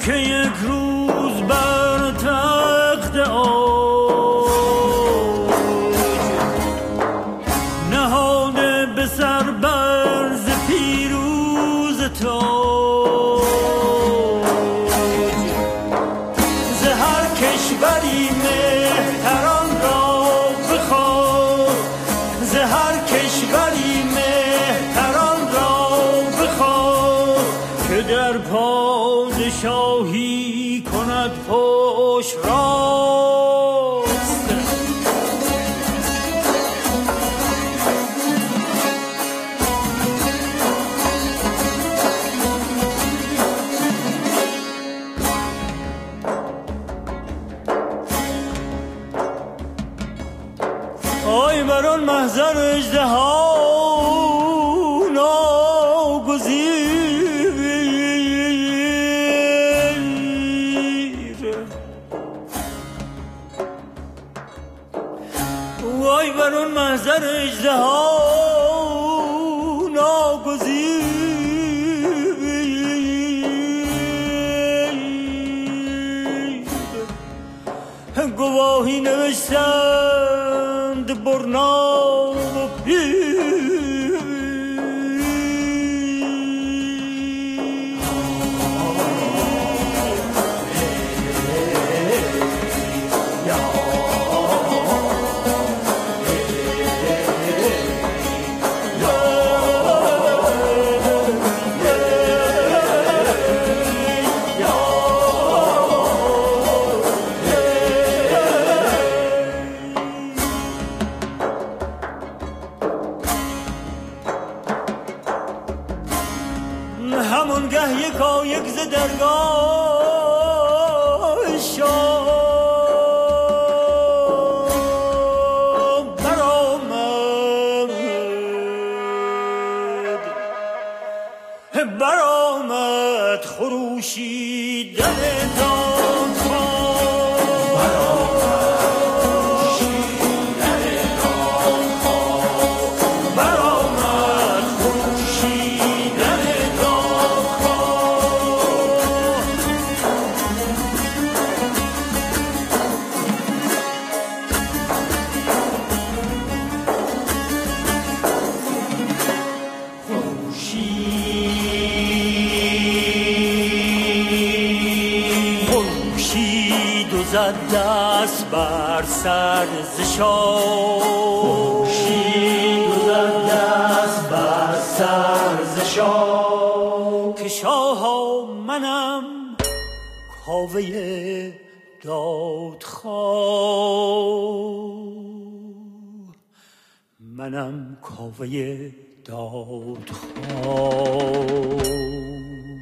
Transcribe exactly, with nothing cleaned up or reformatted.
که یک روز بر تخت اوج نهاده به سر برز پیروز تاج ز هر کشوری مهتران را بخواد ز هر کشوری مهتران را بخواد که در پادشاهی کند پشت راست آی بر آن محضر اژدها وای بر اون محضر اژدها ناگزیر گواهی نوشتند برنا و پیر همون گه یکا یک ز درگاه شاه برآمد برآمد خروشیدن دادخواه زد دست بر سر ز شاه خورشید زد دست بر سر ز شاه که شاها منم کاوه دادخواه منم کاوه دادخواه